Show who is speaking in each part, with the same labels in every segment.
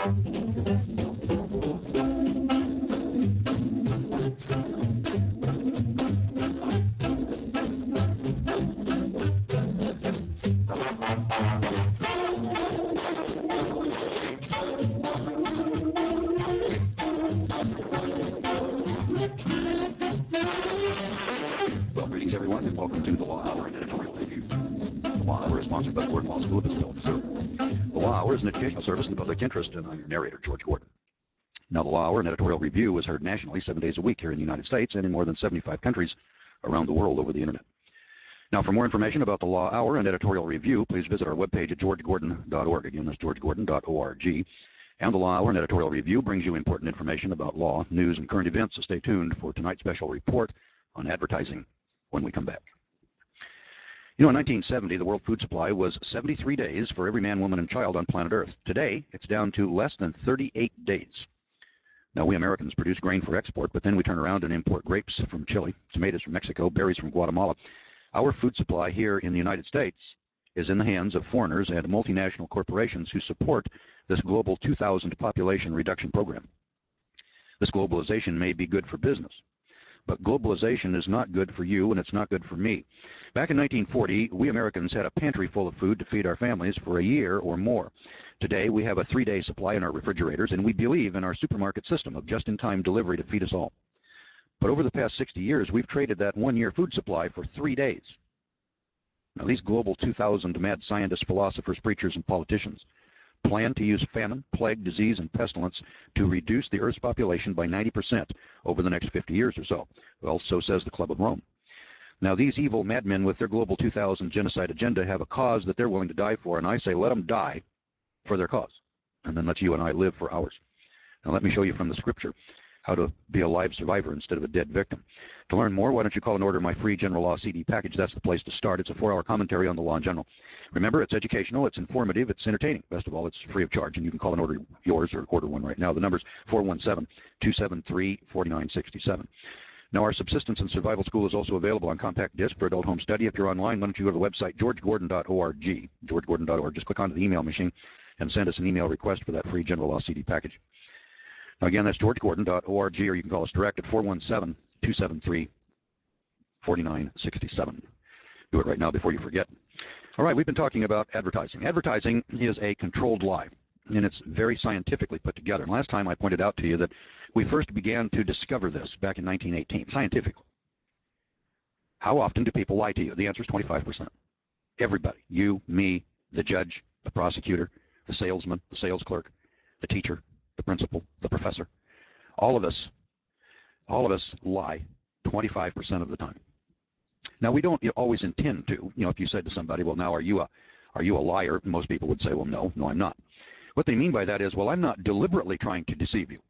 Speaker 1: Well, greetings everyone, and welcome to the Law Hour and Editorial Review. The Law Hour is sponsored by the Gordon Law School of Isabella, Missouri. The Law Hour is an educational service in the public interest, and I'm your narrator, George Gordon. Now, the Law Hour and Editorial Review is heard nationally 7 days a week here in the United States and in more than 75 countries around the world over the internet. Now, for more information about the Law Hour and Editorial Review, please visit our webpage at georgegordon.org. Again, that's georgegordon.org. And the Law Hour and Editorial Review brings you important information about law, news, and current events, so stay tuned for tonight's special report on advertising when we come back. You know, in 1970, the world food supply was 73 days for every man, woman, and child on planet Earth. Today, it's down to less than 38 days. Now, we Americans produce grain for export, but then we turn around and import grapes from Chile, tomatoes from Mexico, berries from Guatemala. Our food supply here in the United States is in the hands of foreigners and multinational corporations who support this global 2,000 population reduction program. This globalization may be good for business, but globalization is not good for you, and it's not good for me. Back in 1940, we Americans had a pantry full of food to feed our families for a year or more. Today, we have a 3-day supply in our refrigerators, and we believe in our supermarket system of just-in-time delivery to feed us all. But over the past 60 years, we've traded that 1-year food supply for 3 days. Now, these global 2,000 mad scientists, philosophers, preachers, and politicians plan to use famine, plague, disease, and pestilence to reduce the Earth's population by 90% over the next 50 years or so. Well, so says the Club of Rome. Now, these evil madmen with their global 2000 genocide agenda have a cause that they're willing to die for, and I say let them die for their cause, and then let you and I live for ours. Now, let me show you from the scripture how to be a live survivor instead of a dead victim. To learn more, why don't you call and order my free General Law CD package? That's the place to start. It's a 4-hour commentary on the law in general. Remember, it's educational, it's informative, it's entertaining. Best of all, it's free of charge, and you can call and order yours or order one right now. The number's 417-273-4967. Now, our Subsistence and Survival School is also available on compact disc for adult home study. If you're online, why don't you go to the website georgegordon.org, georgegordon.org. Just click onto the email machine and send us an email request for that free General Law CD package. Now, again, that's georgegordon.org, or you can call us direct at 417-273-4967. Do it right now before you forget. All right, we've been talking about advertising. Advertising is a controlled lie, and it's very scientifically put together. And last time I pointed out to you that we first began to discover this back in 1918, scientifically. How often do people lie to you? The answer is 25%. Everybody, you, me, the judge, the prosecutor, the salesman, the sales clerk, the teacher, the principal, the professor, all of us lie 25% of the time. Now, we don't always intend to. You know, if you said to somebody, well, now are you a liar? Most people would say, well, no, I'm not. What they mean by that is, well, I'm not deliberately trying to deceive you.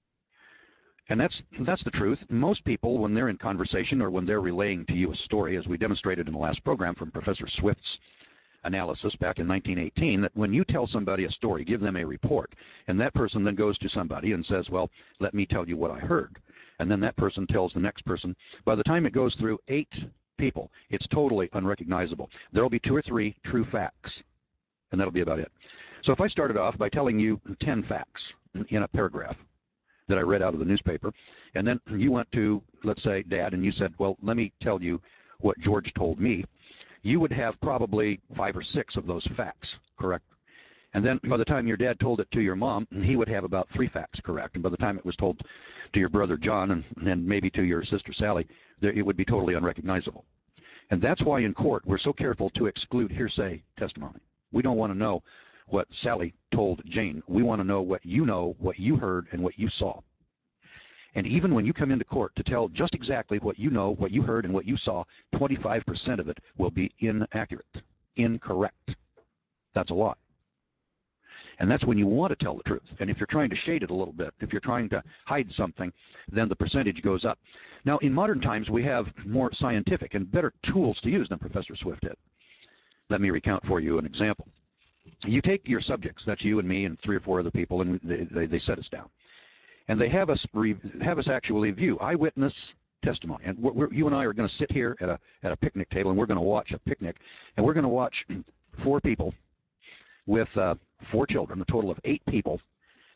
Speaker 1: And that's the truth. Most people, when they're in conversation or when they're relaying to you a story, as we demonstrated in the last program from Professor Swift's analysis back in 1918, that when you tell somebody a story, give them a report, and that person then goes to somebody and says, well, let me tell you what I heard. And then that person tells the next person. By the time it goes through 8 people, it's totally unrecognizable. There'll be 2 or 3 true facts, and that'll be about it. So if I started off by telling you 10 facts in a paragraph that I read out of the newspaper, and then you went to, let's say, Dad, and you said, well, let me tell you what George told me, you would have probably 5 or 6 of those facts correct. And then by the time your dad told it to your mom, he would have about 3 facts correct. And by the time it was told to your brother John and maybe to your sister Sally, it would be totally unrecognizable. And that's why in court we're so careful to exclude hearsay testimony. We don't want to know what Sally told Jane. We want to know, what you heard, and what you saw. And even when you come into court to tell just exactly what you know, what you heard, and what you saw, 25% of it will be inaccurate, incorrect. That's a lie. And that's when you want to tell the truth. And if you're trying to shade it a little bit, if you're trying to hide something, then the percentage goes up. Now, in modern times, we have more scientific and better tools to use than Professor Swift did. Let me recount for you an example. You take your subjects, that's you and me and 3 or 4 other people, and they set us down. And they have us actually view eyewitness testimony. And you and I are going to sit here at a picnic table, and we're going to watch a picnic, and we're going to watch 4 people with 4 children, a total of 8 people,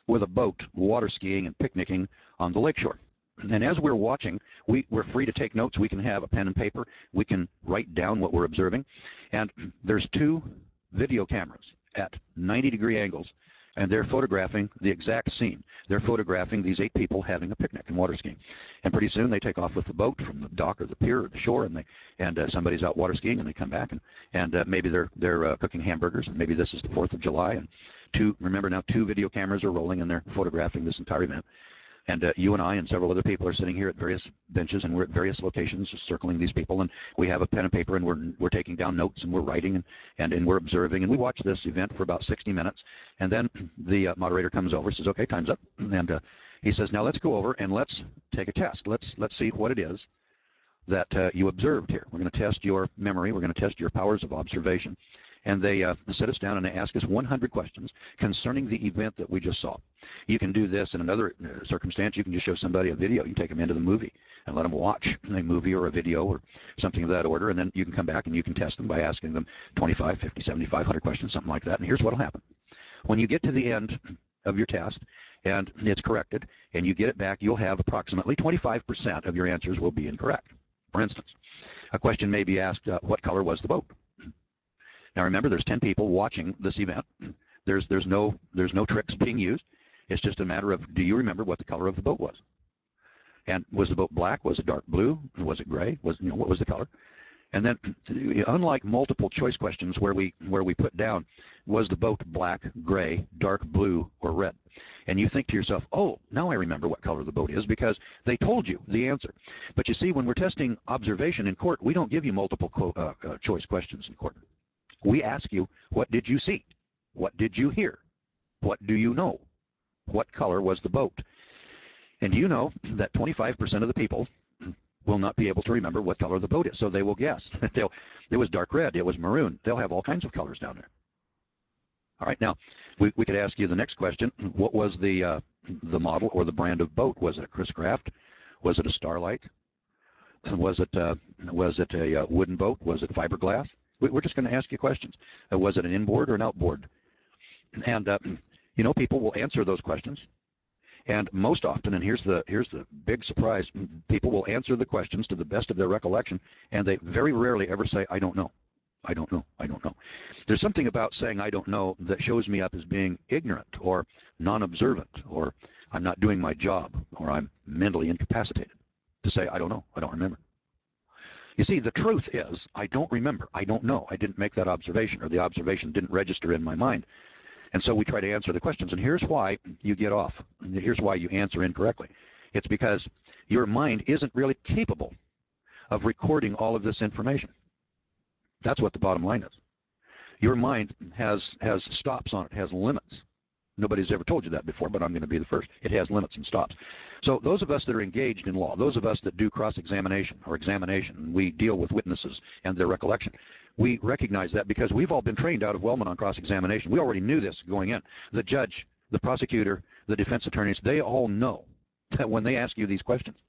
Speaker 1: with a boat water skiing and picnicking on the lakeshore. And as we're watching, we're free to take notes. We can have a pen and paper. We can write down what we're observing. And there's two video cameras at 90-degree angles, and they're photographing the exact scene. They're photographing these 8 people having a picnic and water skiing. And pretty soon they take off with the boat from the dock or the pier or the shore, and somebody's out water skiing, and they come back, and maybe they're cooking hamburgers, and maybe this is the 4th of July, and remember now 2 video cameras are rolling, and they're photographing this entire event. And you and I and several other people are sitting here at various benches, and we're at various locations circling these people, and we have a pen and paper, and we're taking down notes, and we're writing, and we're observing, and we watch this event for about 60 minutes, and then the moderator comes over, says, okay, time's up, and he says, now let's go over and let's take a test. Let's see what it is that you observed here. We're going to test your memory. We're going to test your powers of observation. And they sit us down and they ask us 100 questions concerning the event that we just saw. You can do this in another circumstance. You can just show somebody a video. You can take them into the movie and let them watch a movie or a video or something of that order. And then you can come back and you can test them by asking them 25, 50, 75, 100 questions, something like that. And here's what will happen. When you get to the end of your test and it's corrected and you get it back, you'll have approximately 25% of your answers will be incorrect. For instance, a question may be asked, what color was the boat? Now remember, there's 10 people watching this event. There's no tricks being used. It's just a matter of, do you remember what the color of the boat was? And was the boat black? Was it dark blue? Was it gray? What was the color? And then, unlike multiple choice questions where we put down, was the boat black, gray, dark blue, or red? And you think to yourself, oh, now I remember what color the boat is because they told you the answer. But you see, when we're testing observation in court, we don't give you multiple choice questions in court. We ask you, what did you see? What did you hear? What do you know? What color was the boat? And you know that 25% of the people will not be able to remember what color the boat is, so they will guess. It was dark red, it was maroon. They'll have all kinds of colors down there. All right, now, we could ask you the next question. What was the model or the brand of boat? Was it a Chris Craft? Was it a Starlight? Was it a wooden boat? Was it fiberglass? We're just going to ask you questions. Was it an inboard or an outboard? And people will answer those questions. And most often, and here's the big surprise, people will answer the questions to the best of their recollection, and they very rarely ever say, I don't know. I don't know. I don't know. There's something about saying I don't know that shows me up as being ignorant or non-observant, or I'm not doing my job, or I'm mentally incapacitated. To say I don't know, I don't remember. You see, the truth is, I don't remember. I don't know. I didn't make that observation, or the observation didn't register in my mind. And so we try to answer the questions. And here's why you get off. And here's why you answer incorrectly. It's because your mind isn't really capable of recording all of this information. That's what the bottom line is. Your mind has stops on it, has limits. Nobody's ever told you that before, but I'm going to be the first. It has limits and stops. So those of us that are engaged in law, those of us that do cross-examination or examination, we deal with witnesses and their recollection. We recognize that because we've all been trained out of Wellman on cross-examination. We already knew this going in. The judge, the prosecutor, the defense attorneys, they all know that when they ask you these questions,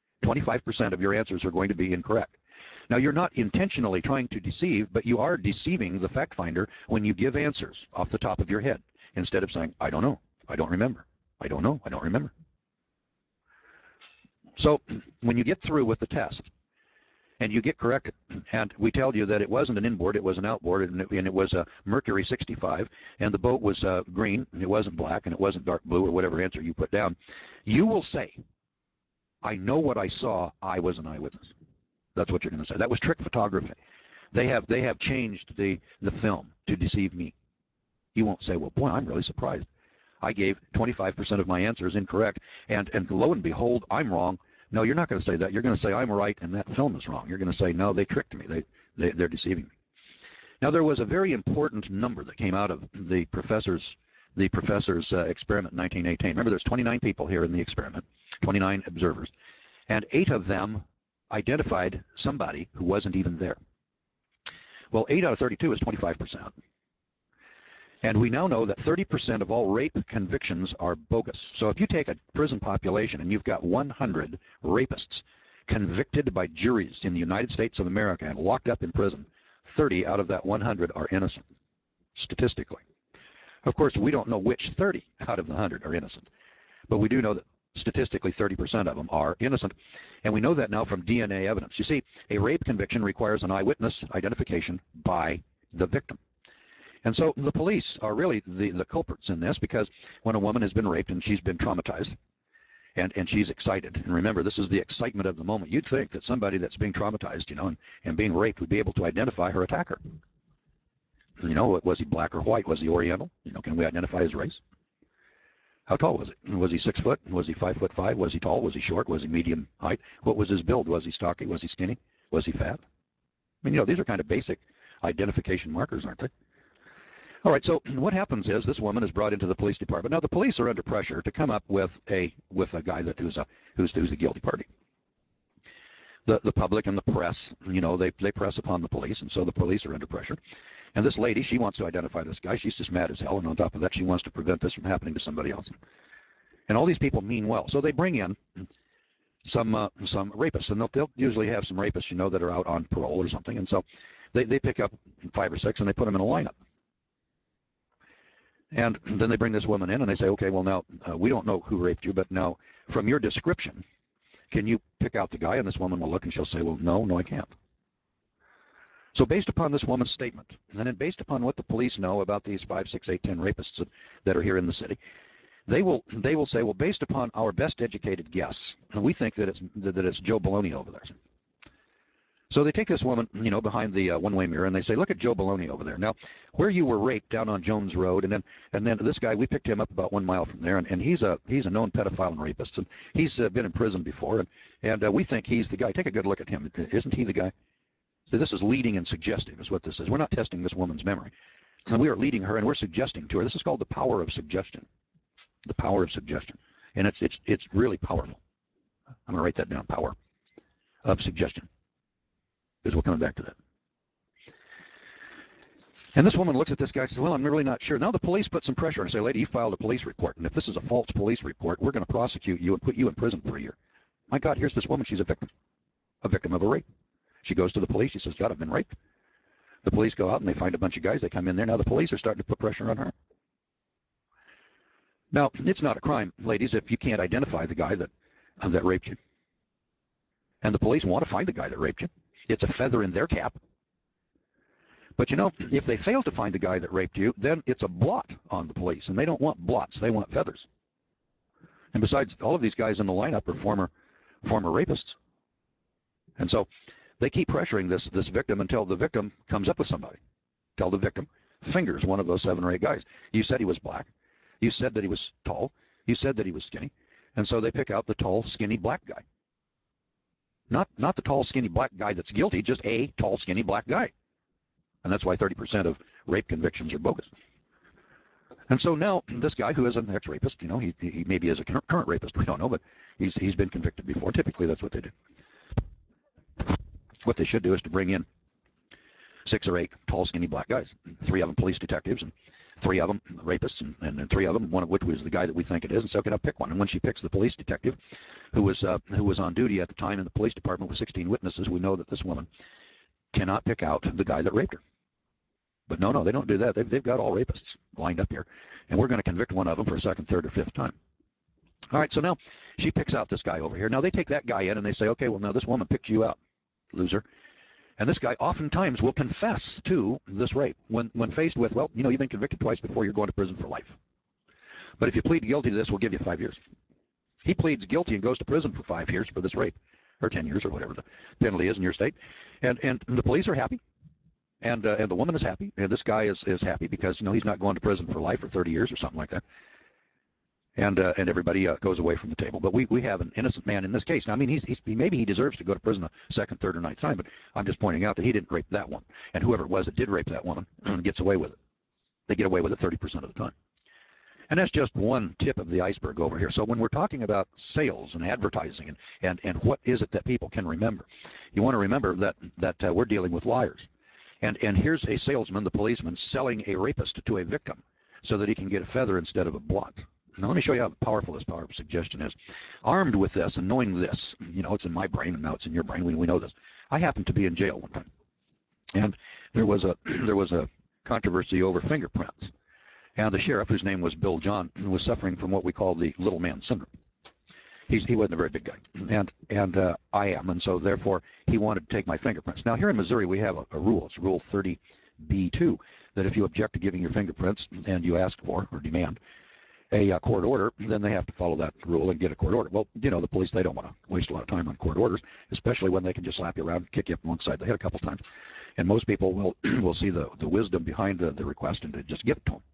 Speaker 1: 25% of your answers are going to be incorrect. Now, you're not intentionally trying to deceive, but you are deceiving the fact finder when you give answers off the top of your head instead of saying, I don't know, I don't remember, I don't know, I don't remember. So when you get through with the test and you get corrected, and we tell you that it wasn't an inboard, it was an outboard, and it was a Mercury 65, and the boat was green, and it wasn't black, and it wasn't dark blue, or whatever answer you put down, you will say, I know what I saw, I was an eyewitness. That's what you're going to say. That was trick photography. They have changed the film to deceive me. You won't say, well, boy, I'm really surprised. I gave 25% of my answers incorrect, and lo and behold, I'm wrong. No, you're not going to say that. You're going to say I'm right, and that film is wrong. You're going to say, no, they tricked me. They're deceiving me. Now, there was a very important number that came out of the professor's experiment in 1918. Remember, there's 29 people here in the experiment, 29 observers, and 8 of them identified somebody who wasn't even there. Well, 8 out of 32 is 25%. And we now know that 30% of all rape convictions are bogus. So if you take a prison population and you've got 100 rapists convicted by juries in the United States of America and locked up in prison, 30 out of that 100 are innocent, statistically. Of course, we don't know which 30 out of the 100 are innocent, but we do know that statistically 30% of them are innocent. And we know that now from DNA evidence. You see, a rape conviction requires an eyewitness identification by the victim. And so the police are really the culprits in this, because when a woman has been raped and she's been traumatized and she's excited, and remember, this is the excitement of the moment, you'd think that somebody that's being traumatized, and being raped would be able to identify her attacker. Was he black or white? Was he Oriental? Can we identify his race? How tall was he? Was he 6 foot? Was he 5'5"? Was he tall? Was he short? Was he medium height? What was his build? Was he stocky? Was he skinny? Was he fat? I mean, these are kind of basic identification markers, aren't they? All right, so what happens is this woman is brought into the police department. Now, the police are under pressure to come up with a guy who's the guilty party. The public and the press, they press upon the police, and so the police are under pressure. And this lady, she wants to identify this guy. She's just mad as hell, and on top of that, she wants to prevent this from happening to somebody else. And all these people mean well, so they bring in some rapists, and they'll usually have some rapists, that are out on parole or something, and so they pick up 5 or 6 and they put them in a lineup. And then they bring this woman in and they say, okay, well, now we don't know who raped you, but now from your description, can you pick out the guy? And this woman will look and she'll say, well, no, I can't. So based upon this woman's statement, and then based upon what the police know about these 5, 6, 8, 10 rapists that are here in the city, they will say, well, based upon our best educated guess, and we think that it's Joe Baloney over there. So they take this woman, behind the one-way mirror, and they say, look at Joe Baloney over there. Now, where you were raped down on Jones Road, and then this guy, we picked him up about 1 mile from there, and he's a known pedophile and rapist, and he's been in prison before, and we think he's the guy. Take a good look at him. Isn't he the guy? So this is leading and suggestive is what this is. We're not testing this woman's memory. And we are leading her, and we're suggesting to her. This is called the power of suggestion. The power of suggestion. And it's really powerful. I'm going to write that down, power of suggestion. Because we're coming back to that. And this woman looks at this guy and says, well, I'm really not sure. Now the police put some pressure and say, lady, you filed a police report. And if this is a false police report, we're going to prosecute you and put you in prison for a year. My God, here's this woman. She's a victim of a rape. She goes to the police. She says, God, I've been raped. The police go out and they find a bunch of guys. They come in there. Now the police are starting to put pressure on her. Now, it's not a crime, ladies, if you can't identify the guy that raped you. And the police want to find the guy that raped you. It's a feather in their cap. But if they fail to find the guy that raped you, then it's a blot on the police. And they don't want blots. They want feathers. And besides, all of these guys in the lineup are former rapists. And so they keep pressuring this victim until the victim comes up with somebody. Till the victim fingers one of those 7 or 8 guys. You said he was black. You said that he was tall. You said that he was skinny. And so they pick out the tall, skinny black guy. Not the tall, skinny black guy that's guilty, just a tall, skinny black guy. And that's why 30% of rape convictions are bogus. And so now this guy who is an ex-rapist, he maybe is a current rapist, we don't know, but he's been convicted before. Typically, that's what they do. What they should do is to bring in 6 or 8 tall, skinny black guys. 3 of them police detectives, and 3 of them rapists, and 3 of them, one of which was the guy that we think it is. And so can I pick one? And when she picks the police detective, who was on duty at the time in the police department with 16 witnesses, we know that this woman cannot pick out the guy that raped her. But no, they don't do that. They've got all rapists lined up here, and we're going to convict one of them for a 2nd, 3rd, or 5th time. All right, so now she picks out this guy over here. Now they take that guy in and they say, okay, well, now this woman picked you out, loser. And this guy oftentimes will confess to this rape when faced with, well, you've been convicted twice before, you're going to prison for life. But if you plead guilty to this, we'll give you 5 years. He pleads guilty and goes to prison for 5 years for this rape, or 10 years, or whatever the penalty is in your state. And the police are happy, and the woman is happy, and this guy is happy because he's not going to prison for life or 30 years or something like that. And everybody goes away from the table. But we have an innocent man in this case. Now, I mean, maybe he deserves to go to prison a 2nd, 3rd, or 9th time, but I'm just pointing out that he didn't rape that one. And whoever it was that did rape that woman gets away with it. They get away with it 30% of the time. And that's just one tip of the iceberg over here. So when we're talking about sales and advertising and what is it that people can remember, you want to remember that we're dealing with liars. And here's a salesman, the policeman, selling a rapist to a victim so that he can get a feather instead of a blot. Now, let me show you how powerful this power of suggestion is. Armed with this and knowing this, it's in my brain and now it's in your brain. We know this. I happened to be in jail one time, and there was a controversy over fingerprints. And the sheriff, whose name was Bill John, was suffering from what we call the little man syndrome. He wasn't a very big guy, and I am, and so therefore he wanted to take my fingerprints. Now here in Missouri we have a rule. It's Rule 30B2, that if you object to giving your fingerprints and you ask for or demand a court order, then they have to follow that rule and get a court order. Well, you know, the police, they don't want to waste a lot of time on court orders, especially when they can just slap you around and kick you up one side of the head a couple times. And most people will will see the wisdom behind the request and to just give it to them.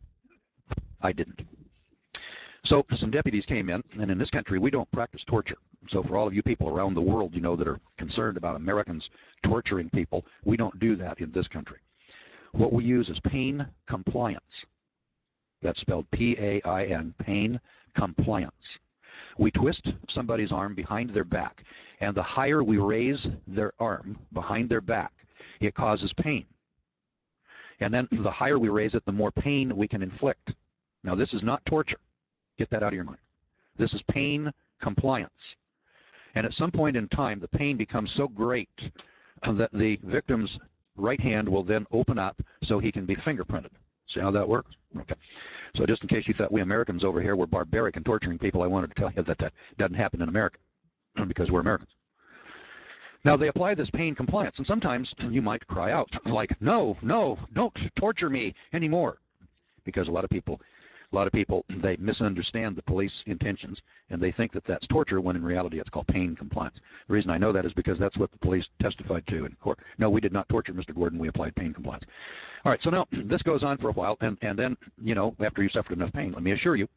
Speaker 1: I didn't. So some deputies came in, and in this country we don't practice torture. So for all of you people around the world, you know, that are concerned about Americans torturing people, we don't do that in this country. What we use is pain compliance. That's spelled P-A-I-N, pain compliance. We twist somebody's arm behind their back, and the higher we raise their arm behind their back, it causes pain. And then the higher we raise it, the more pain we can inflict. Now, this is not torture. Get that out of your mind. This is pain compliance. And at some point in time, the pain becomes so great that the victim's right hand will then open up so he can be fingerprinted. See how that works? Okay. So just in case you thought we Americans over here were barbaric and torturing people, I wanted to tell you that that doesn't happen in America because we're Americans. Now, they apply this pain compliance, and sometimes you might cry out like, no, no, don't torture me anymore, because a lot of people, they misunderstand the police intentions, and they think that that's torture when in reality it's called pain compliance. The reason I know that is because that's what the police testified to in court. No, we did not torture Mr. Gordon. We applied pain compliance. All right, so now this goes on for a while, and then, you know, after you suffered enough pain, let me assure you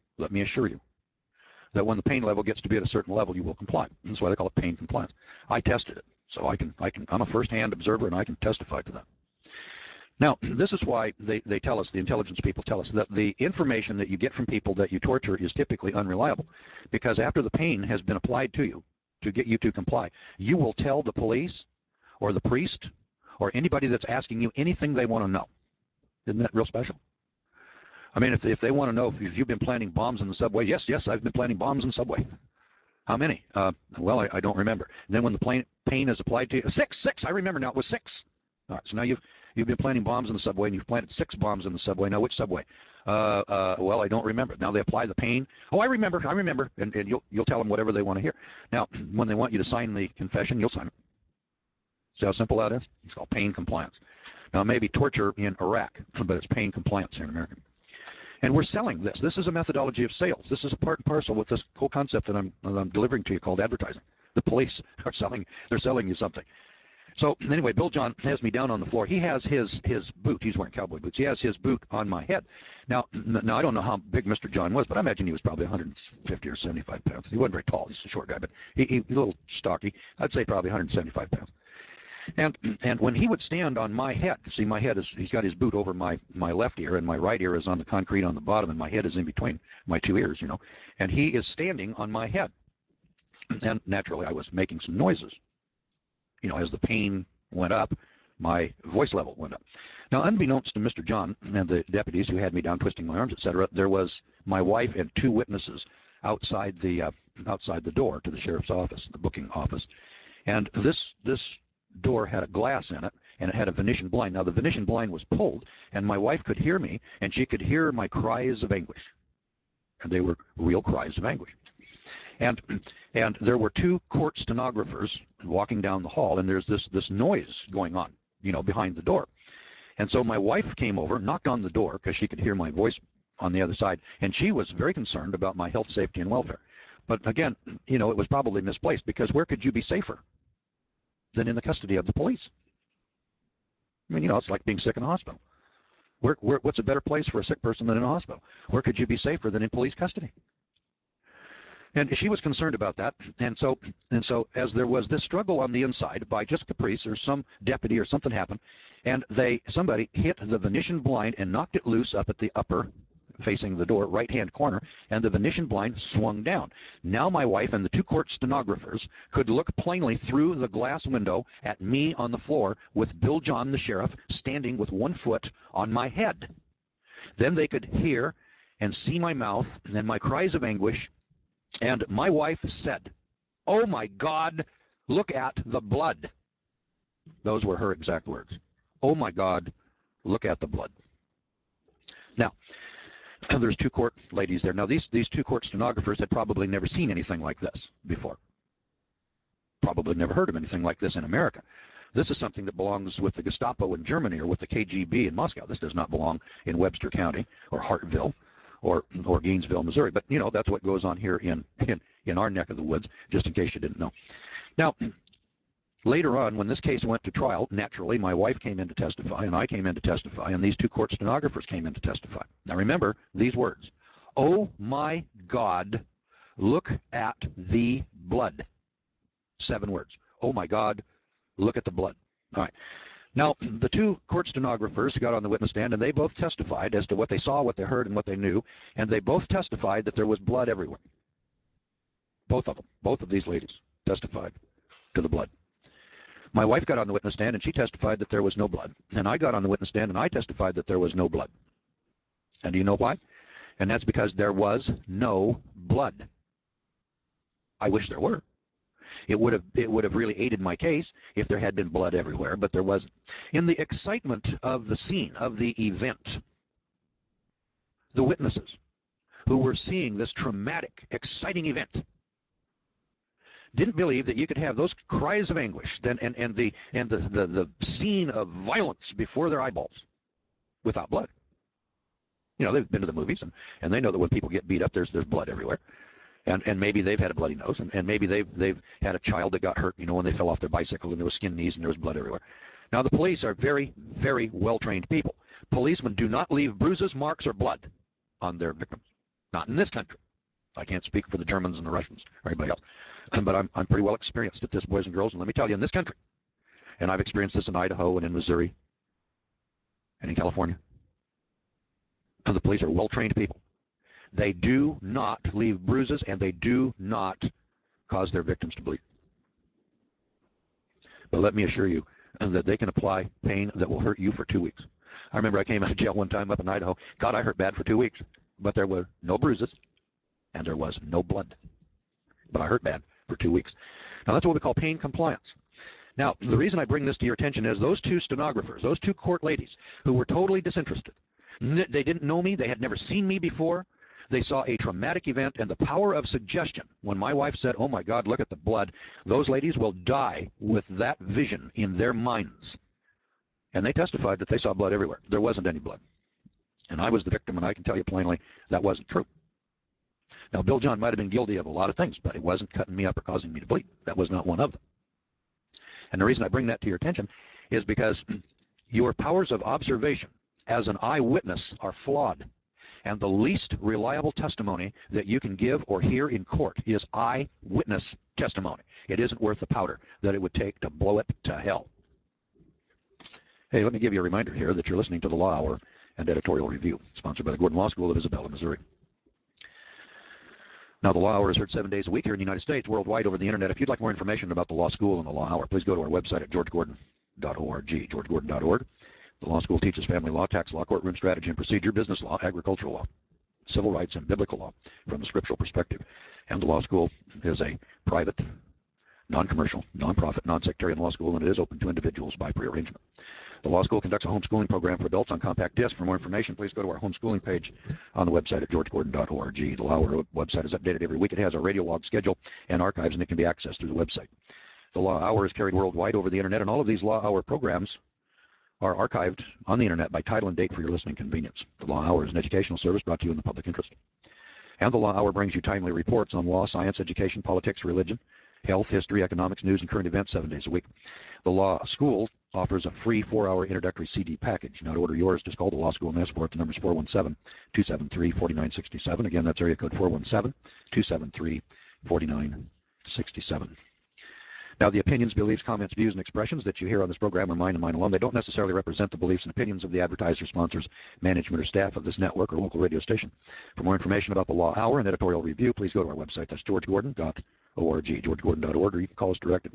Speaker 1: that when the pain level gets to be at a certain level, you will comply. That's why they call it pain compliance. I tested it, so I'm a first-hand observer, and I can testify to that. Now, this is why they tell us, the intelligence people tell us, that the information that you get from people that you torture is typically unreliable. Because after the pain has been applied to you to get you to comply, you will tell the police or the priest or anybody that's asking you anything they want to know. Isn't that real special? I mean, if they want to know if you've been planting bombs in the subway, yes, I've been planting bombs in the subway. How many? Well, I don't remember. And then when the pain is applied to you, six, I remember now, it was 6. All right, so now you've been planting bombs in the subway, and you've planted 6 bombs in the subway. Now, which subway? Well, I don't remember. Now they apply the pain. Oh, I remember, and you'll tell them whatever they want to hear. Now, when they want you to sign the confession, you'll sign it. See how simple that is? It's called pain compliance. Now, it may be torture in Iraq, but it's pain compliance here in America. And we're selling this. This is a methodology of sales. This is a part and parcel with this whole concept that I'm delivering to you called advertising. The police are selling. They're selling you something. So anyway, Bill John has me down on the floor. He has his boot. He's wearing cowboy boots. He has his boot on my head. Now I don't know how big Mr. John was, but I imagine he was probably 150 or 75 pounds. He wasn't very tall. He's a short guy, but he's a little stocky. I'd say probably 175 pounds. And when he would stand on my head, see, my head is, he's got his boot over my left ear, and my right ear is on the concrete on the bottom, and my head is in between my 2 ears, you know. And he is standing on my head. And naturally, I was making some noises. You know, as the pain went up, my voice level went up. Now, unbeknownst to Mr. John and the deputies who had me down twisting my arms, etc., there was my wife and 2 witnesses outside the door to the sheriff's office, the booking office. And this door had a glass in it, and it had a Venetian blind. Now, the Venetian blind was pulled, and my wife could hear me, and she could hear my cries of anguish. And they were real cries of anguish. And there were 2 court stenographers walking down the hall, and there's this noise going on, you know, behind the door. And so my wife came over, knocked on the door because she could hear my voice on the other side, and she was very concerned about my health, safety, and welfare. But again, you know, it was probably misplaced, because where could you be safer than in the custody of the police? I mean, you know, it's like being sick in a hospital. What's a better place for a sick person than in a hospital? Where could you be safer than in police custody? And she was concerned about that, and so as there was this struggle on the inside by just caprice or some deputy or something happened, and somebody hit the Venetian blind and knocked it loose up at the upper, facing the door, right-hand corner, and the Venetian blind swung down. Now my wife and the 2 court stenographers could look plainly through the glass window at me on the floor with Bill John, the sheriff, standing with 1 foot on my head. Then they could hear and see my mouth and my cries of anguish. And my wife said, "Oh my God, look at the blood." Those were her exact words. "Oh my God, look at the blood." Now, There's two court ladies there. Now, these two court stenographers had probably never seen anything like this before. Probably never heard of anything like this in America. This is something that belongs with the Gestapo in Germany or with the KGB in Moscow. This does not belong in Webster County or Hartville or Gainesville, Missouri. But, you know, that's what goes on here in our neck of the woods, just in case you didn't know. Now, later on, when this case went to trial, naturally, my wife came in to testify, and I came in to testify, and these two court stenographers came in to testify. Now, remember these words. Oh, my God, look at the blood. 7 words. Oh, my God, look at the blood. All right. Now, the two court stenographers got on the witness stand, and they both testified as to what they saw, what they heard, and what they knew, and they both testified that there was blood everywhere. Both of them. Both of these ladies testified to the blood. My wife got on the witness stand, and she testified that there was no blood. And I got on the witness stand, and I testified that there was no blood. And do you know why? And that's because there was no blood. I wish there were. It would have really aided my case if there had been blood everywhere, but there wasn't. In the excitement of the scene, of the event, the witnesses who were seeing this traumatic, exciting event didn't believe that you could have those cries of anguish and the scene of violence before their eyeballs without blood. You know, they've been to the movies, and they know that when people get beat up, there's blood everywhere. And maybe they've had a bloody nose, and maybe they've had a child that got hurt, you know, when they fell off their bicycle and there was skin knees and there was blood everywhere. Now, the police are very, very well-trained people. Policemen do not leave bruises, marks, or blood on their victims. Not in this country. I can't speak for the Germans and the Russians or anybody else. But I'm pretty well experienced at this, boys and girls. And let me tell you, in this country, and I've experienced this in Idaho and in Missouri and in California, and the police are well-trained people. They do not leave bruises, and they do not cause their victims to bleed. But let me assure you that they can apply pain that will hurt you for 2 weeks. I remember I came out of jail one time up in Idaho. God, I hurt bad for 2 weeks. But there were no bruises, and there was no blood. But I hurt bad for 2 weeks. Now, that's what we call pain compliance. Now, the reason I bring this to your attention is those two stenographers, those two court ladies who were totally disinterested. They didn't know me. They had never seen me before. They saw a traumatic event and the power of suggestion. When my wife said, oh, my God, look at the blood, those ladies will die with that vision in their minds. And they testified that they saw blood everywhere. There wasn't any blood. And I was the victim, and I can tell you plainly that wasn't true. Now, Bill John might have been guilty of a lot of things, but he wasn't cutting me up or causing me to bleed. That was not one of them. And the reason I bring that to your attention is because your powers of observation as an eyewitness are flawed. And the least reliable testimony that you can give or hear in court is eyewitness testimony. It isn't worth the powder that it would take to blow it to hell. Hey, let me give you a reminder here that you're listening to the Law Hour and Editorial Review, sponsored by the Gordon Law School of Isabella, Missouri. Now, the Law Hour is heard 7 days a week here in the United States, worldwide over the Internet. If you'd like more information about the Law School and the Law Hour, please go to our website at georgegordon.org, georgegordon.org. The law school teaches family law, tax law, courtroom strategy and procedure, business law, agricultural law, civil rights, and biblical law from the scriptural perspective. And the law school is a private, non-commercial, non-profit, non-sectarian law school, and it is open to individuals by prearrangement. The law school conducts a homeschooling program for adults on compact disc. For more information, please go to our homeschooling page on the website at georgegordon.org. The Law Hour website is updated every week. It has a radio log schedule and archives, and it can be accessed through the website. The Law Hour is carried worldwide over the Internet, and all of these Law Hour programs are archived on the Internet by title and date for your listening convenience. The Law Hour is an educational service brought to you in the public interest. And the Law Hour brings you timely reports on law, science, education, politics, religion, health, history, economics, news, and current events 7 days a week. The Law School offers a free 4-hour introductory CD package. Now, to order yours, just call the Law School and ask for it. The number is 417-273-4967. Again, that's area code 417-273-4967. Now, the opinions, beliefs, comments, views, and expressions that you hear on this program are mine and mine alone. They don't necessarily represent the beliefs and opinions of the advertisers, sponsors, management, or staff of this network or local radio station. For more information about the Law Hour and editorial review, please go to our website. That's georgegordon.org, georgegordon.org, or you can call us direct at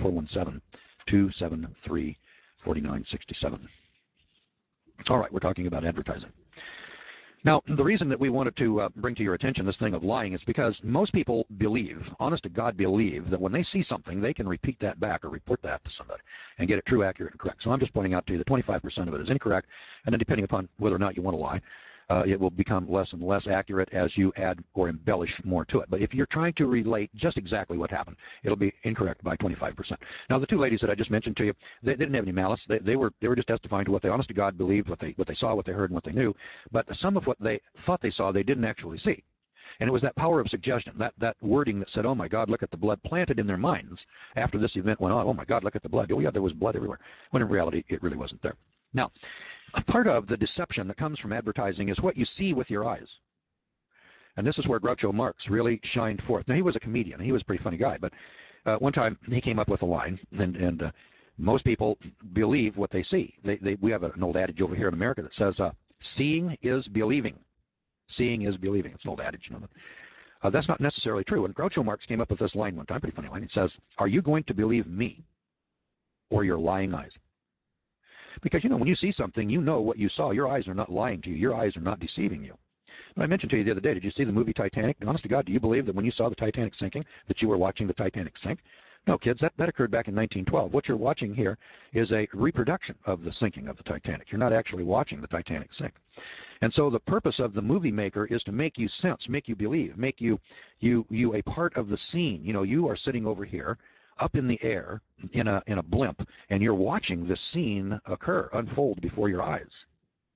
Speaker 1: 417-273-4967. All right, we're talking about advertising. Now, the reason that we wanted to bring to your attention this thing of lying is because most people believe, honest to God believe, that when they see something, they can repeat that back or report that to somebody and get it true, accurate, and correct. So I'm just pointing out to you that 25% of it is incorrect, and then depending upon whether or not you want to lie, it will become less and less accurate as you add or embellish more to it. But if you're trying to relate just exactly what happened, it'll be incorrect by 25%. Now, the two ladies that I just mentioned to you, they didn't have any malice. They were just testifying to what they honest to God believed, what they saw, what they heard, and what they knew. But some of what they thought they saw, they didn't actually see. And it was that power of suggestion, that wording that said, oh my God, look at the blood, planted in their minds after this event went on. Oh my God, look at the blood. Oh yeah, there was blood everywhere. When in reality, it really wasn't there. Now, a part of the deception that comes from advertising is what you see with your eyes. And this is where Groucho Marx really shined forth. Now, he was a comedian. He was a pretty funny guy. But one time he came up with a line, and most people believe what they see. We have an old adage over here in America that says, seeing is believing. Seeing is believing. It's an old adage, you know. That's not necessarily true. And Groucho Marx came up with this line one time, pretty funny line. It says, are you going to believe me or your lying eyes? Because, you know, when you see something, you know what you saw. Your eyes are not lying to you. Your eyes are not deceiving you. But I mentioned to you the other day, did you see the movie Titanic? Honest to God, do you believe that when you saw the Titanic sinking, that you were watching the Titanic sink? No, kids, that occurred back in 1912. What you're watching here is a reproduction of the sinking of the Titanic. You're not actually watching the Titanic sink. And so the purpose of the movie maker is to make you sense, make you believe, make you a part of the scene. You know, you are sitting over here up in the air in a blimp, and you're watching this scene occur, unfold before your eyes.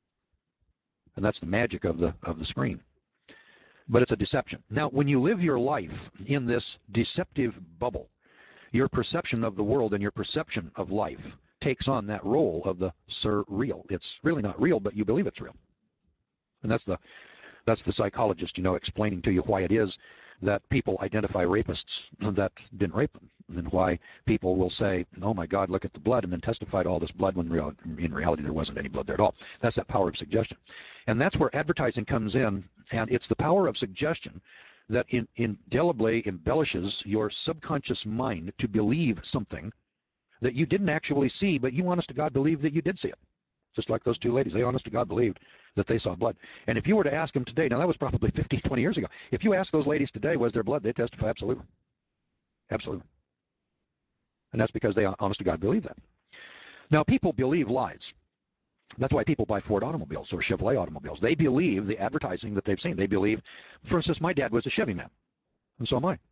Speaker 1: And that's the magic of the screen. But it's a deception. Now, when you live your life in this deceptive bubble, your perception of the world and your perception of life takes on that role of the surreal. It's really not real, but you believe it's real. And that's the psychologist, you know, explaining to you why it is that people identify rapists that didn't rape them, and why people will say, oh my God, look at the blood, and then testify to all this blood when in reality there wasn't any blood there at all. That's that power of suggestion. And that's where advertising comes in, and it's the power of suggestion that indelibly embellishes your subconscious mind to believe something that you didn't actually see, but you honest to God believe that you did see it. Just like those two ladies, they honest to God believed that they saw blood. And if you were to ask them today, now that was probably 15, 20 years ago, if you ask those ladies today, was there blood, they testify absolutely. Absolutely. And that's because they honest to God believe that. Now, people believe lies. That's why people buy Ford automobiles or Chevrolet automobiles. They believe the advertising that they've seen. They believe, for instance, my dad was a Chevy man, and so am I.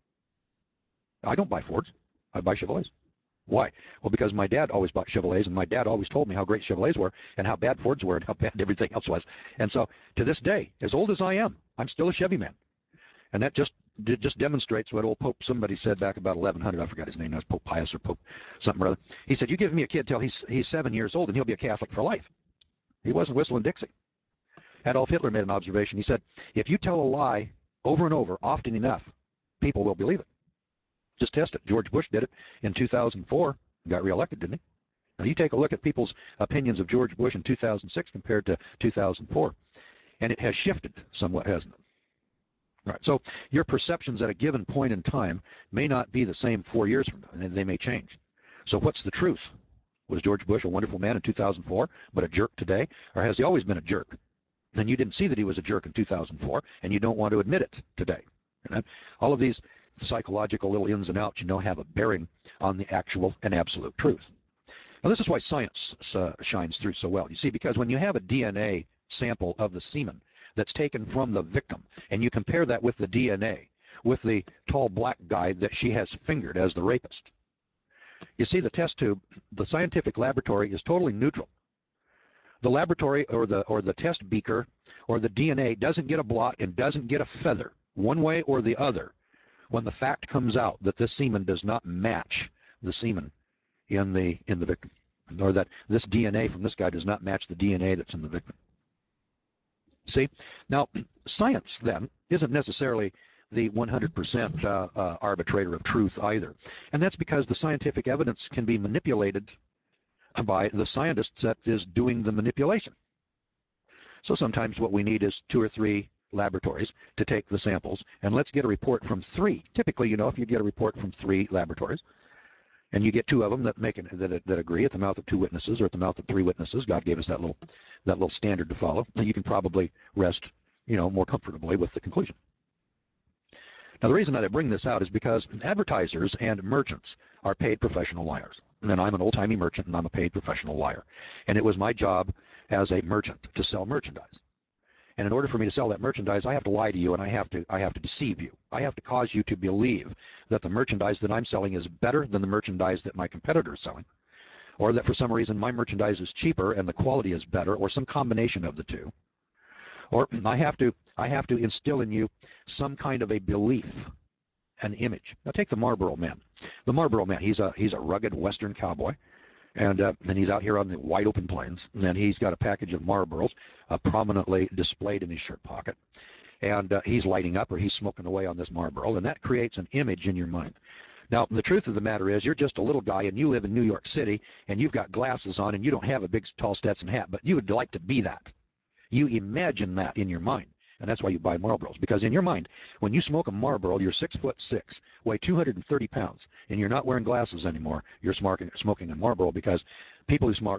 Speaker 1: I don't buy Fords. I buy Chevrolets. Why? Well, because my dad always bought Chevrolets, and my dad always told me how great Chevrolets were and how bad Fords were and how bad everything else was. And so to this day, as old as I am, I'm still a Chevy man. And that just demonstrates what old Pope somebody said back about 1100. I forgot his name. That was Pope Pius or Pope something or other. He said, you give me a kid till he's 7 years old and he'll be a Catholic for life. He wasn't whistling Dixie. Adolf Hitler made an observation. He said, if you tell a lie over and over, often enough, people will believe it. Just test it. George Bush did it in 2004, got reelected, didn't he? Now you take a look at people's opinions of George Bush in 2006 compared to 2004, and it has shifted somewhat, hasn't it? All right. So your perceptions at a given point in time may not be the same 4 years from now, and they may change. So what's the truth? Was George Bush a wonderful man in 2004, but a jerk today? Or has he always been a jerk? And you didn't see that he was a jerk in 2004, and you don't want to admit it today. And all of these psychological little ins and outs, you know, have a bearing on the actual and absolute truth. Now, this is why science shines through so well. You see, because when you have a DNA sample of the semen that's taken from the victim, and you compare that with the DNA with the tall black guy that she has fingered as the rapist, you see the test tube, the scientific laboratory is totally neutral. The laboratory or the test beaker or the DNA doesn't get a blot and doesn't get a feather one way or the other when the fact comes out that this semen does not match the semen in the victim, or that this DNA from this guy does not match the DNA that's in the victim. See? Now, science then isn't necessarily the 100% arbitrator of truth either. And that's because the scientific evidence can be manipulated by the scientist that is doing the manipulation. So sometimes what we need is 2 or 3 laboratories to take the samples, and let's get a report from 3. Typically, you know, if you get a report from 3 laboratories, and you get 2 of them that agree at the mouth of 2 witnesses or at the mouth of 3 witnesses, God gave us that little standard to follow, and you can probably rest, you know, more comfortably with the conclusion. Now, the reason that I bring this out is because advertisers and merchants are paid professional liars. And I'm an old-timey merchant, and I'm a paid professional liar. And it was my job as a merchant to sell merchandise. And in order for me to sell that merchandise, I have to lie to you, and I have to deceive you. I have to cause you to believe that the merchandise that I'm selling is better than the merchandise that my competitor is selling, or that for some reason my merchandise is cheaper and the quality is better, or some combination of the two. Or I have to instill in you some kind of a belief, an image. Now take the Marlboro Man. The Marlboro Man, he's a rugged Western cowboy. And he's out here on the wide open plains, and he's got a package of Marlboros prominently displayed in his shirt pocket. And he's lighting up, or he's smoking away on this Marlboro, and that creates an image in your mind. Now, the truth of the matter is, you're just a little guy, and you live in New York City, and you've got glasses on, and you don't have a big, tall Stetson hat, but you would like to be that. You imagine that in your mind. And that's why you buy Marlboros. Because in your mind, when you smoke a Marlboro, you're 6'6", weigh 230 pounds, and you're not wearing glasses anymore. You're smoking a Marlboro, because people who smoke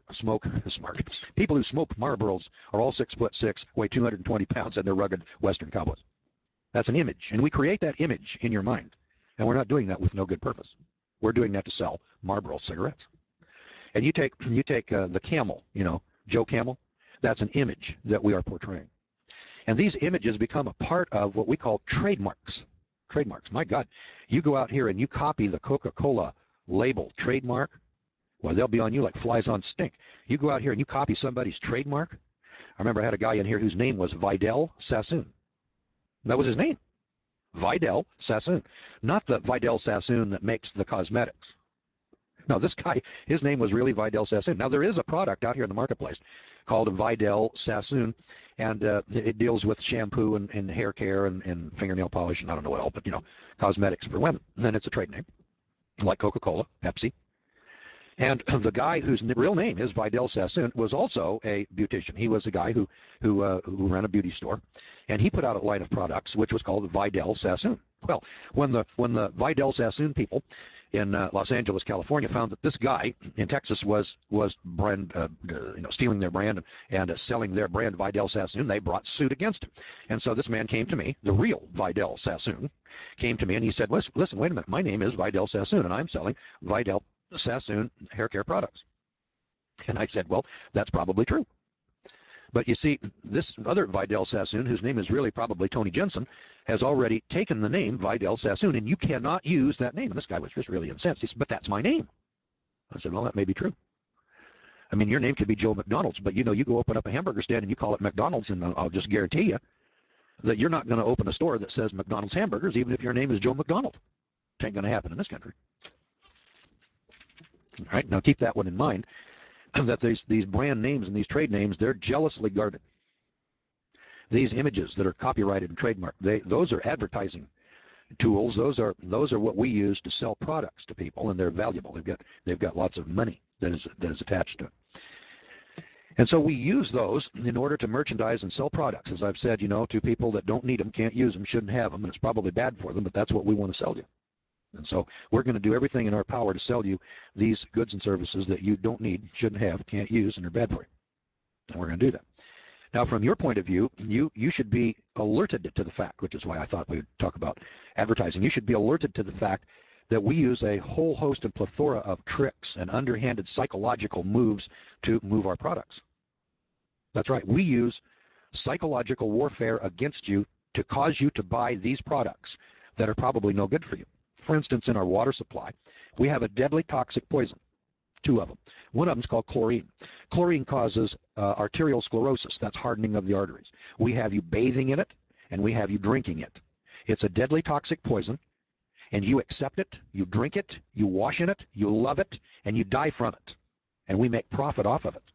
Speaker 1: Marlboros are all 6'6", weigh 220 pounds, and they're rugged Western cowboys. That's an image, and we create that image in your mind. And we're not doing that with no good purpose. We're doing that to sell Marlboro cigarettes. And you take the Camel, Joe Camel. That's an image that we are portraying. And these images become a part of what we call trademarks. Trademarks. My God, you go out here and you copy the Coca-Cola label trademark, well, they'll be on you like flies on stink. You go out here and you copy somebody's trademark. I remember I had a guy in here whose name was Vidal Sassoon. That was his name. Vidal Sassoon. Not the Vidal Sassoon that makes the cosmetics. No, this guy, his name was really Vidal Sassoon. Now, there is a product out here in the marketplace called Vidal Sassoon, and it deals with shampoo and hair care and fingernail polish and I don't know what else, but, cosmetics for women. And then it's a trade name, like Coca-Cola, Pepsi. And the guy whose real name is Vidal Sassoon was also a beautician. He was a guy who ran a beauty store, and he put out a line of products which was called Vidal Sassoon. Well, when the Vidal Sassoon people in Los Angeles, California, found that this guy in Texas was brand, stealing their brand and selling their brand Vidal Sassoon, they brought suit against him. And so this man came to me, the real Vidal Sassoon, came to me and he said, listen, wait a minute, my name is Vidal Sassoon and I'm selling Vidal Sassoon hair care products. And I said, well, that's probably true. But you see, this other Vidal Sassoon, whose name is really probably Tony Jensen, has already taken the name Vidal Sassoon, and you cannot use that name. And this guy was just really incensed. He said, but that's my name. I said, well, that may be true. I mean, your name could be Joe McDonald's, but, you go open up a hamburger stand and you call it McDonald's, and I'll just guarantee you that you're not going to open a store that says McDonald's hamburgers, even if your name is Joe McDonald. It ain't going to happen in this country. All right, now keep that one in mind, that these brand names and these trade names, they're jealously guarded. These images that are copyrighted and trademarked, those are advertising tools. Those are what we use to sell products to people, and they're valuable. They've got lots of money that is attached to it. And so we use those in order to merchandise and sell products. As I've said, to people that don't need them, can't use them, shouldn't have them, and it's probably bad for them, but that's what we want to sell you. And so we're going to do everything in our power to sell you these goods and services that you don't need, shouldn't have, can't use, and are bad for you. And we're going to do that. Now, from your point of view, you should be alerted to the fact, which is why I thought we would talk about advertising. You should be alerted to the fact that we use a whole host and plethora of tricks and underhanded psychological moves to move our products. That's right. We use psychological warfare against you to cause you to buy these products that are probably no good for you. For instance, in our water supply, we have a deadly toxic poison, two of them. One of them is called chlorine. Chlorine causes arterial sclerosis. That's hardening of the arteries. We have you bathing in it, and we have you drinking it. It's a deadly toxic poison, and you accept it, you drink it, you wash in it, you love it, and you die from it. And we make profit off of it.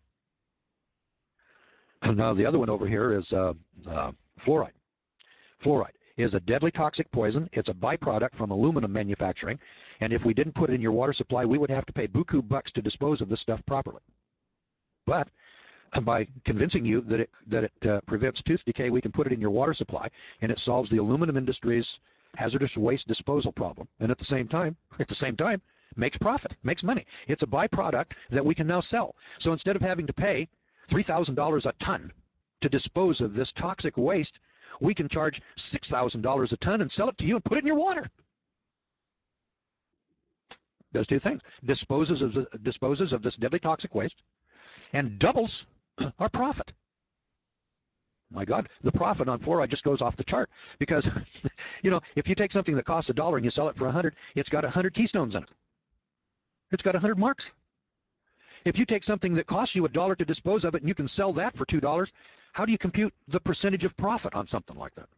Speaker 1: Now, the other one over here is fluoride. Fluoride is a deadly toxic poison. It's a byproduct from aluminum manufacturing. And if we didn't put it in your water supply, we would have to pay buku bucks to dispose of this stuff properly. But by convincing you that it prevents tooth decay, we can put it in your water supply, and it solves the aluminum industry's hazardous waste disposal problem. And at the same time, makes profit, makes money. It's a byproduct that we can now sell. So instead of having to pay $3,000 a ton to dispose of this toxic waste, we can charge $6,000 a ton and sell it to you and put it in your water. Does two things. Disposes of this deadly toxic waste and doubles our profit. My God, the profit on fluoride just goes off the chart because, if you take something that costs $1 and you sell it for 100, it's got 100 keystones in it. It's got 100 marks. If you take something that costs you $1 to dispose of it and you can sell that for $2, how do you compute the percentage of profit on something like that?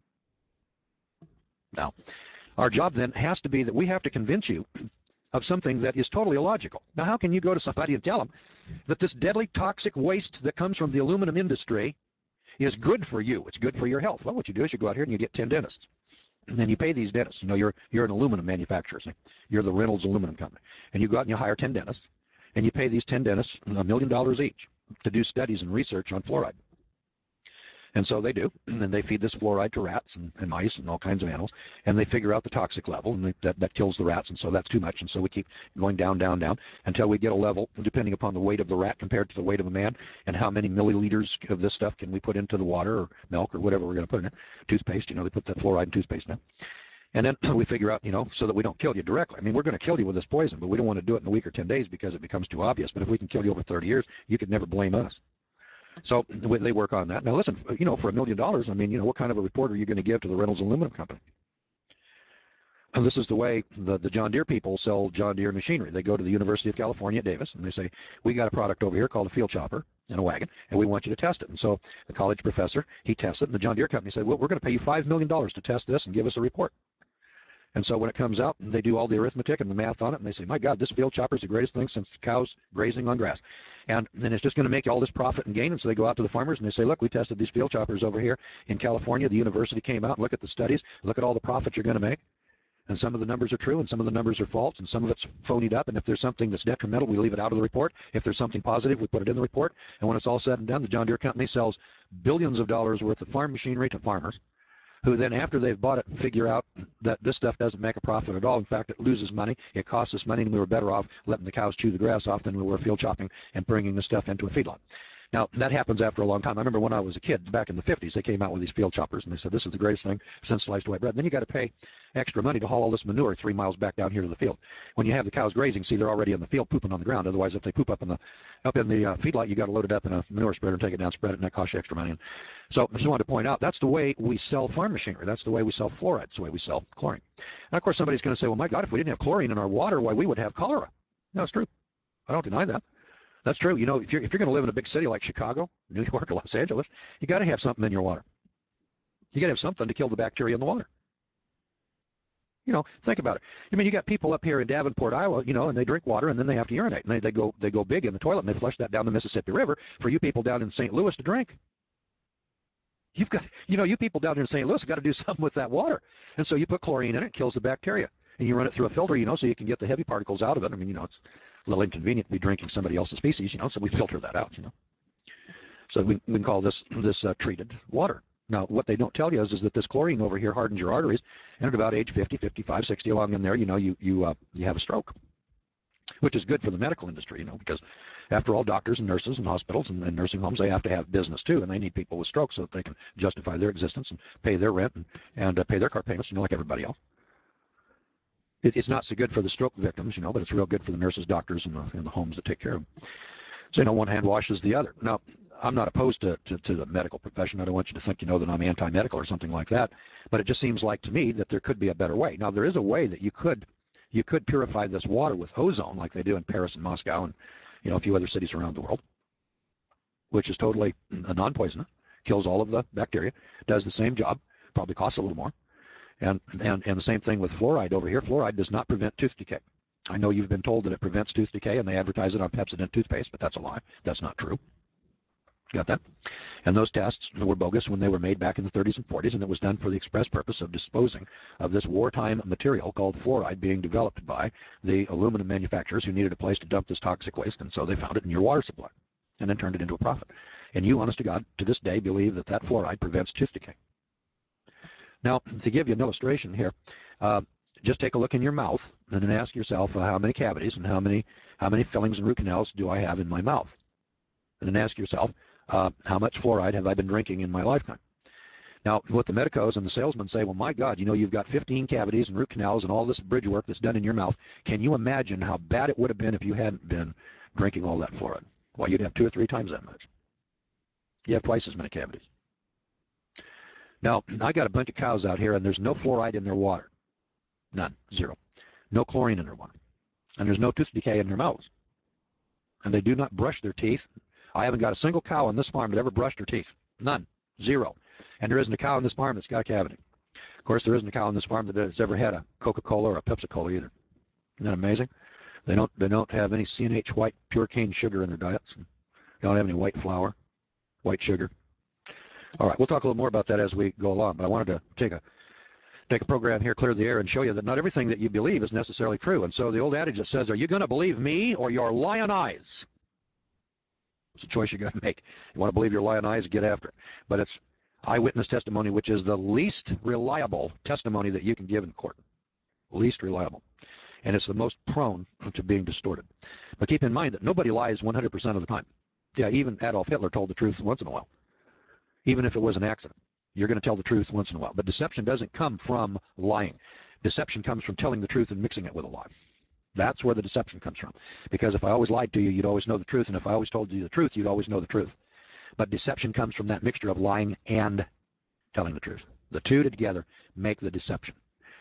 Speaker 1: Now, our job then has to be that we have to convince you of something that is totally illogical. Now, how can you go to somebody and tell them that this deadly toxic waste that comes from the aluminum industry is good for you? It's good for your health. Well, what you do is you go out here and you get 10 dentists. And then you pay these dentists. You're an aluminum manufacturer. See? You're the Reynolds Aluminum Company. And you go out and you hire 10 dentists. And you pay these 10 dentists $1 million each to do studies and research on fluoride. And so they do, and then they feed this fluoride to rats and mice and all kinds of animals, and they figure out the toxic level, and that kills the rats, and so that's too much, and so we keep going down, down, down, until we get a level, depending upon the weight of the rat compared to the weight of a man, and how many milliliters of this stuff can we put into the water or milk or whatever we're going to put in it. Toothpaste, they put that fluoride in toothpaste now. And then we figure out, so that we don't kill you directly. I mean, we're going to kill you with this poison, but we don't want to do it in a week or 10 days because it becomes too obvious. But if we can kill you over 30 years, you could never blame us. So they work on that. Now, listen, for $1 million, I mean, what kind of a report are you going to give to the Reynolds Aluminum Company? And this is the way the John Deere people sell John Deere machinery. They go to the University of California at Davis, and they say, we got a product over here called a field chopper and a wagon, and we want you to test it. And so the college professor, he tests it, and the John Deere company said, well, we're going to pay you $5 million to test this and give us a report. And so when it comes out, they do all the arithmetic and the math on it, and they say, my God, this field chopper is the greatest thing since cows grazing on grass. And then it's just going to make you all this profit and gain. And so they go out to the farmers and they say, look, we tested these field choppers over here in California. The university came out and look at the studies, look at all the profit you're going to make. And some of the numbers are true, and some of the numbers are false, and some of it's phonied up. And if there's something that's detrimental, we leave it out of the report. If there's something positive, we put it in the report. And when it's all said and done, the John Deere company sells billions of dollars worth of farm machinery to farmers, who then, after they've bought it, figure out that this stuff doesn't make a profit at all. In fact, it loses money. It costs us money, and we were better off letting the cows chew the grass off than we were field chopping and bringing the stuff into a feedlot. Now, that happens after a long time. I remember when I was a kid, back in the 50s, they came out with these field choppers, and they said, this is the greatest thing since sliced white bread. And then you got to pay extra money to haul all this manure 3 miles back down here to the field. When you have the cows grazing, see, they're already in the field pooping on the ground. Otherwise, if they poop up in the feedlot, you got to load it up in a manure spreader and take it down, spread it, and that costs you extra money. And so I just wanted to point out, that's the way we sell farm machinery. That's the way we sell fluoride. That's the way we sell chlorine. And, of course, somebody's going to say, well, my God, if we didn't have chlorine in our water, why, we would have cholera. No, it's true. I don't deny that. That's true. If you're going to live in a big city like Chicago, New York, or Los Angeles, you got to have something in your water. You got to have something to kill the bacteria in the water. Think about it. I mean, you got people up here in Davenport, Iowa, and they drink water and then they have to urinate, and they go big in the toilet and they flush that down the Mississippi River for you people down in St. Louis to drink. You've got, you people down here in St. Louis have got to do something with that water, and so you put chlorine in it, kills the bacteria. And you run it through a filter, so you can get the heavy particles out of it. I mean, it's a little inconvenient to be drinking somebody else's feces, so we filter that out, So we can call this treated water. Now, what they don't tell you is that this chlorine over here hardens your arteries, and at about age 50, 55, 60 along in there, you have a stroke, which is good for the medical industry, because after all, doctors and nurses and hospitals and nursing homes, they have to have business too, and they need people with strokes so that they can justify their existence and pay their rent and pay their car payments, like everybody else. It's not so good for the stroke victims, but it's real good for the nurses, doctors, and the homes that take care of them. So, one hand washes the other. Now, I'm not opposed to the medical profession. I don't want you to think, that I'm anti-medical or something like that. But it just seems like to me that there could be a better way. Now, there is a way that you could purify this water with ozone, like they do in Paris and Moscow and, a few other cities around the world, which is totally non-poisonous, kills all of the bacteria, does the same job, probably costs a little more. And the same thing with fluoride over here. Fluoride does not prevent tooth decay. I know you've been told that it prevents tooth decay, and they advertise it on Pepsodent toothpaste, but that's a lie. That's not true. Got that? And those tests were bogus when they were made back in the 30s and 40s, and it was done for the express purpose of disposing of this wartime material called fluoride being developed by the aluminum manufacturers who needed a place to dump this toxic waste, and so they found it in your water supply and then turned it into a profit. And you, honest to God, to this day believe that fluoride prevents tooth decay. Now, to give you an illustration here, just take a look in your mouth and then ask yourself how many cavities and how many fillings and root canals do I have in my mouth? And then ask yourself, how much fluoride have I been drinking in my lifetime? Now, what the medicos and the salesmen say, well, my God, you've got 15 cavities and root canals and all this bridge work that's done in your mouth. Can you imagine how bad it would have been if you hadn't been drinking all that fluoride? Well, you'd have 2 or 3 times that much. You have twice as many cavities. Now, I got a bunch of cows out here, and there's no fluoride in their water. None. Zero. No chlorine in their water. And there's no tooth decay in their mouths. And they do not brush their teeth. I haven't got a single cow on this farm that ever brushed her teeth. None. Zero. And there isn't a cow on this farm that's got a cavity. Of course, there isn't a cow on this farm that has ever had a Coca-Cola or a Pepsi-Cola either. Isn't that amazing? They don't have any CNH white pure cane sugar in their diets. They don't have any white flour, white sugar. All right, we'll talk a little more about that as we go along. But I wanted to take a program here, clear the air, and show you that not everything that you believe is necessarily true. And so the old adage that says, "Are you going to believe me or your lion eyes?" It's a choice you got to make. You want to believe your lion eyes, get after it. But it's eyewitness testimony, which is the least reliable testimony that you can give in court. Least reliable. And it's the most prone to being distorted. But keep in mind that nobody lies 100% of the time. Yeah, even Adolf Hitler told the truth once in a while. Even if it was an accident, you're going to tell the truth once in a while. But deception doesn't come from lying. Deception comes from telling the truth and mixing it with a lie. That's where the deception comes from. Because if I always lied to you, you'd always know the truth. And if I always told you the truth, you'd always know the truth. But deception comes from that mixture of lying and telling the truth. The two together make the deception.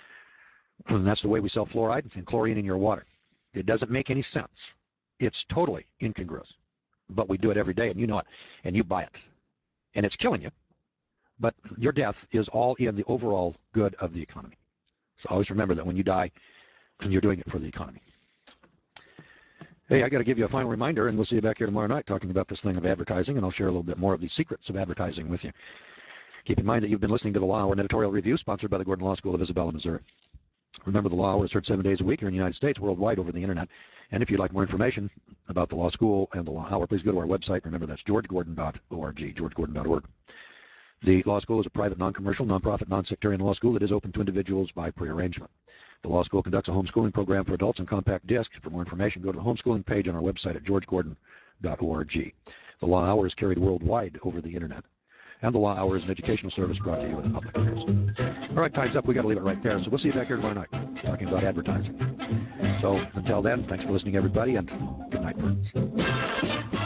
Speaker 1: And that's the way we sell fluoride and chlorine in your water. It doesn't make any sense. It's totally incongruous. But we do it every day, and you know it, and you buy it. And it's killing you. But your death is all in the overall good of the economy. So always remember that when you die, you're doing it for the economy. Hey, I got to give you a final reminder, and we'll see you back here tomorrow night talking about this thing of advertising, and I'll share a little bit more of the secrets of advertising with you. Keep in mind that you've been listening to the Law Hour, an editorial review sponsored by the Gordon Law School of Isabella, Missouri. Remember, the Law Hour is heard 7 days a week here in the United States, worldwide over the internet. And if you'd like more information about the Law School and the Law Hour, please go to our website. Remember, that's georgegordon.org, georgegordon.org. The Law School is a private, non-commercial, non-profit, non-sectarian law school that is open to individuals by prearrangement. The Law School conducts a homeschooling program for adults on compact discs. For more information, go to the homeschooling page on our website at georgegordon.org. The Law Hour is carried worldwide over the internet. And the Law Hour is an educational service brought to you in the public interest. All right, time's up. We got to leave it right there. So we'll see you back here tomorrow night talking about advertising. So until then, thanks for listening, everybody, and good night, friends.